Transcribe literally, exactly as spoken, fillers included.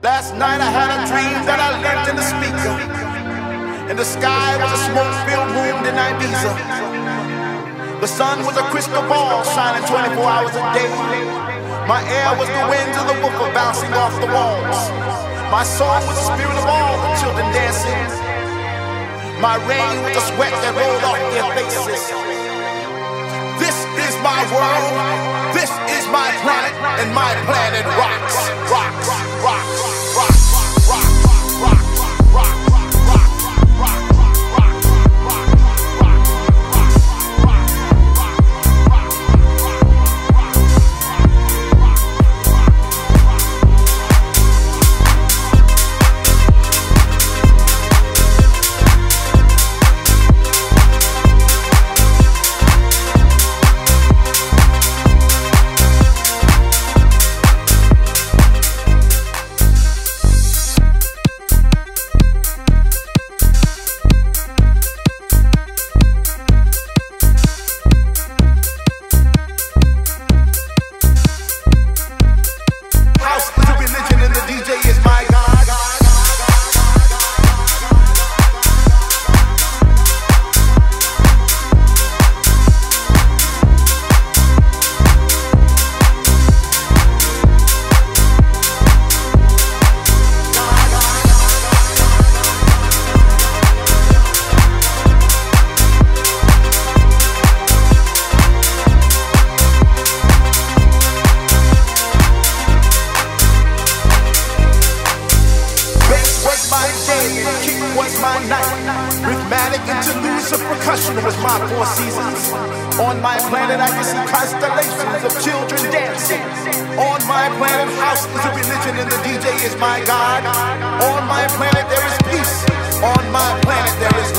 Last night I had a dream that I learned in the speaker. In the sky was a smoke-filled room in Ibiza. The sun was a crystal ball shining twenty-four hours a day. My air was the winds of the woofer bouncing off the walls. My song was the spirit of all the children dancing. My rain was the sweat that rolled off their faces. This is my world, this is my planet, and my planet rocks, rocks, rocks, rocks, rocks, rocks. Rhythmatic interludes of percussion was my four seasons. On my planet I can see constellations of children dancing. On my planet house is a religion and the D J is my God. On my planet there is peace. On my planet there is